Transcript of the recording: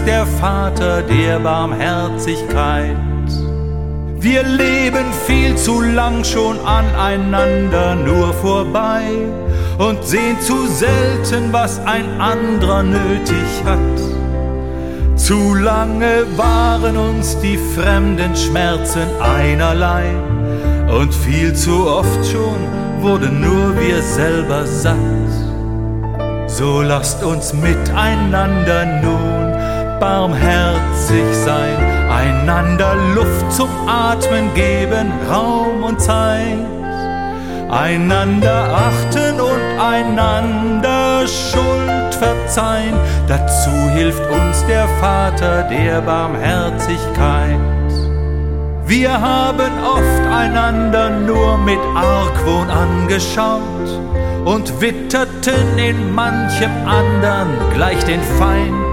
der Vater der Barmherzigkeit. Wir leben viel zu lang schon aneinander nur vorbei und sehen zu selten, was ein anderer nötig hat. Zu lange waren uns die fremden Schmerzen einerlei und viel zu oft schon wurden nur wir selber satt. So lasst uns miteinander nun barmherzig sein, einander Luft zum Atmen geben, Raum und Zeit, einander achten und einander Schuld verzeihen. Dazu hilft uns der Vater der Barmherzigkeit. Wir haben oft einander nur mit Argwohn angeschaut und witterten in manchem andern gleich den Feind.